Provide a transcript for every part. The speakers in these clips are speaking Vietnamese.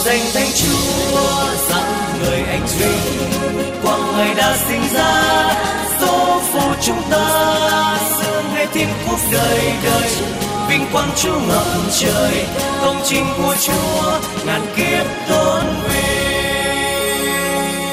danh Thánh Chúa rằng người anh duy quang ngày đã sinh ra, số phụ chúng ta xưa ngày thiên quốc đời đời. Vinh quang Chúa ngập trời, công trình của Chúa ngàn kiếp tôn vinh.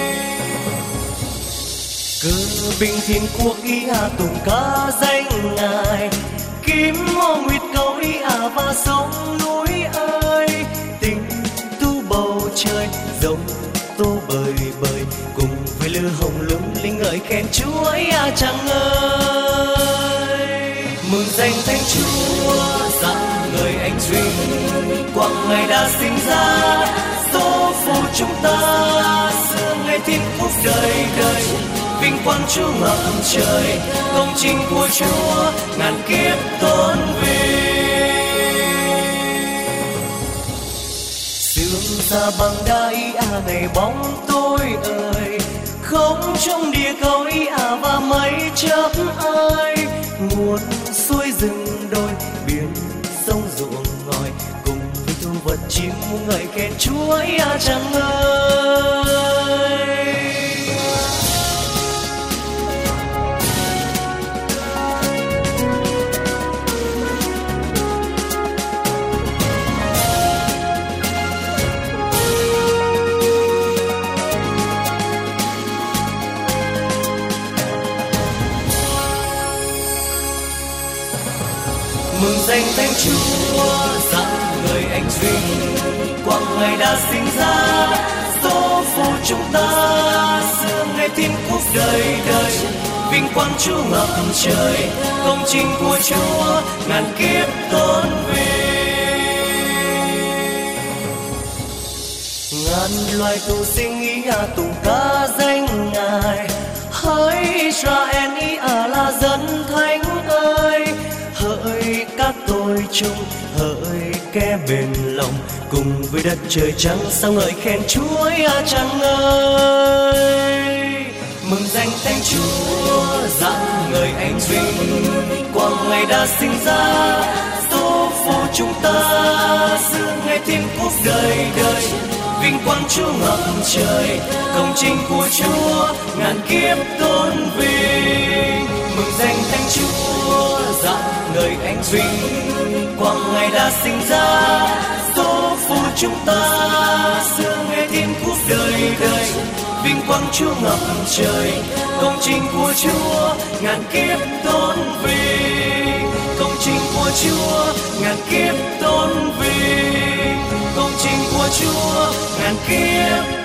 Cờ binh thiên quốc ý tùng ca danh Ngài, kim hoa nguyệt cầu ý và sông núi ơi. Tình tu bầu trời rồng tô bời bời, cùng với lửa hồng lung linh ngợi khen Chúa ấy Chàng ơi. Mừng danh Thánh Chúa rằng người anh duy quang ngày đã sinh ra, số phụ chúng ta xưa ngày thiên quốc đời đời. Vinh quang Chúa ngập trời, công trình của Chúa ngàn kiếp tôn vinh. Sương ra bằng đáy ngày bóng tối ơi, không trong địa cầu và mây chớp ơi. Nguồn suối rừng đồi biển sông ruộng ngòi, cùng với thu vật chim muôn ngợi khen Chúa ấy Chàng ơi. Mừng danh Thánh Chúa rằng người anh duy quang ngày đã sinh ra, số phụ chúng ta xưa ngày thiên quốc đời đời. Vinh quang Chúa ngập trời, công trình của Chúa ngàn kiếp tôn vinh. Ngàn loài tu sinh ý tùng ca danh Ngài, hỡi Israel ý là dân thánh ơi. Hỡi các tôi chung, hỡi kẻ bền lòng, cùng với đất trời trắng sao ngợi khen Chúa ấy Chàng ơi. Mừng danh Thánh Chúa rằng người anh duy quang ngày đã sinh ra, số phụ chúng ta xưa ngày thiên quốc đời đời. Vinh quang Chúa ngập trời, công trình của Chúa ngàn kiếp tôn vinh. Mừng danh Thánh Chúa rằng người anh duy quang ngày đã sinh ra, số phụ chúng ta xưa ngày thiên quốc đời đời. Vinh quang Chúa ngập trời, công trình của Chúa ngàn kiếp tôn vinh. Công trình của Chúa ngàn kiếp tôn vinh, công trình của Chúa ngàn kiếp